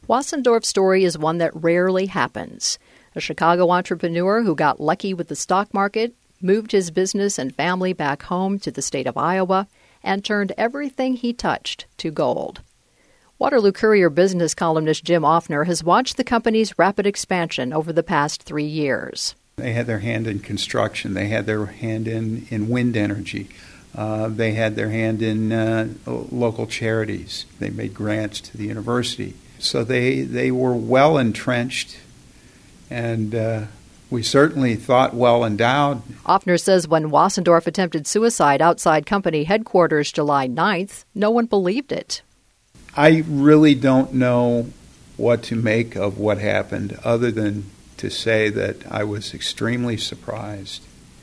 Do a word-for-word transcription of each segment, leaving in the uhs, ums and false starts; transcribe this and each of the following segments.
Wassendorf's story is one that rarely happens. A Chicago entrepreneur who got lucky with the stock market, moved his business and family back home to the state of Iowa, and turned everything he touched to gold. Waterloo Courier business columnist Jim Offner has watched the company's rapid expansion over the past three years. They had their hand in construction. They had their hand in, in wind energy. Uh, they had their hand in uh, local charities. They made grants to the university. So they, they were well entrenched, and uh, we certainly thought well endowed. Offner says when Wassendorf attempted suicide outside company headquarters July ninth, no one believed it. I really don't know what to make of what happened other than to say that I was extremely surprised,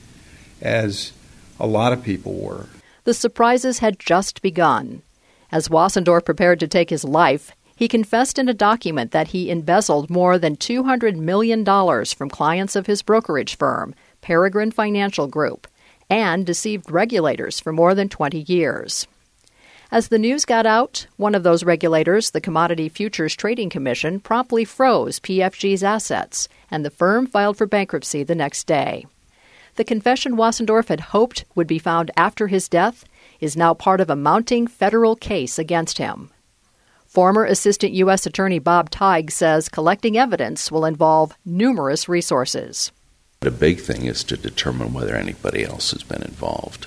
as a lot of people were. The surprises had just begun. As Wassendorf prepared to take his life, he confessed in a document that he embezzled more than two hundred million dollars from clients of his brokerage firm, Peregrine Financial Group, and deceived regulators for more than twenty years. As the news got out, one of those regulators, the Commodity Futures Trading Commission, promptly froze P F G's assets, and the firm filed for bankruptcy the next day. The confession Wassendorf had hoped would be found after his death is now part of a mounting federal case against him. Former Assistant U S Attorney Bob Teig says collecting evidence will involve numerous resources. The big thing is to determine whether anybody else has been involved.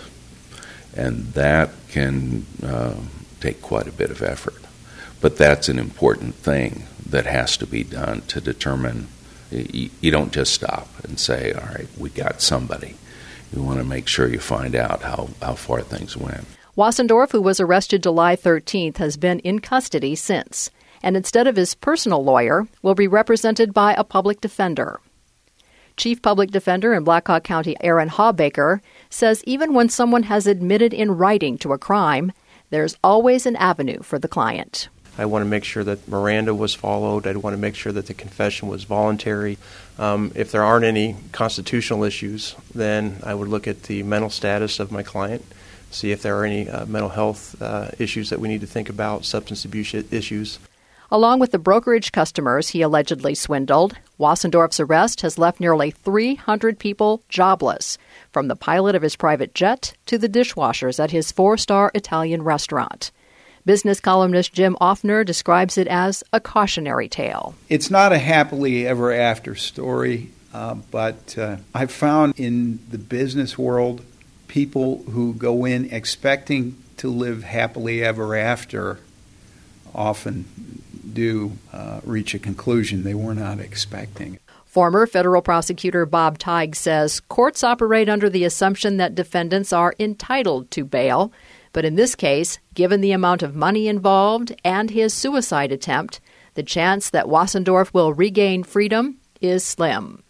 And that can uh, take quite a bit of effort. But that's an important thing that has to be done to determine. You, you don't just stop and say, all right, we got somebody. You want to make sure you find out how, how far things went. Wassendorf, who was arrested July thirteenth, has been in custody since, and instead of his personal lawyer, will be represented by a public defender. Chief Public Defender in Blackhawk County, Aaron Hawbaker, says even when someone has admitted in writing to a crime, there's always an avenue for the client. I want to make sure that Miranda was followed. I want to make sure that the confession was voluntary. Um, if there aren't any constitutional issues, then I would look at the mental status of my client, see if there are any uh, mental health uh, issues that we need to think about, substance abuse issues. Along with the brokerage customers he allegedly swindled, Wassendorf's arrest has left nearly three hundred people jobless, from the pilot of his private jet to the dishwashers at his four-star Italian restaurant. Business columnist Jim Offner describes it as a cautionary tale. It's not a happily ever after story, uh, but uh, I've found in the business world people who go in expecting to live happily ever after often do uh, reach a conclusion they were not expecting. Former federal prosecutor Bob Teig says courts operate under the assumption that defendants are entitled to bail, but in this case, given the amount of money involved and his suicide attempt, the chance that Wassendorf will regain freedom is slim.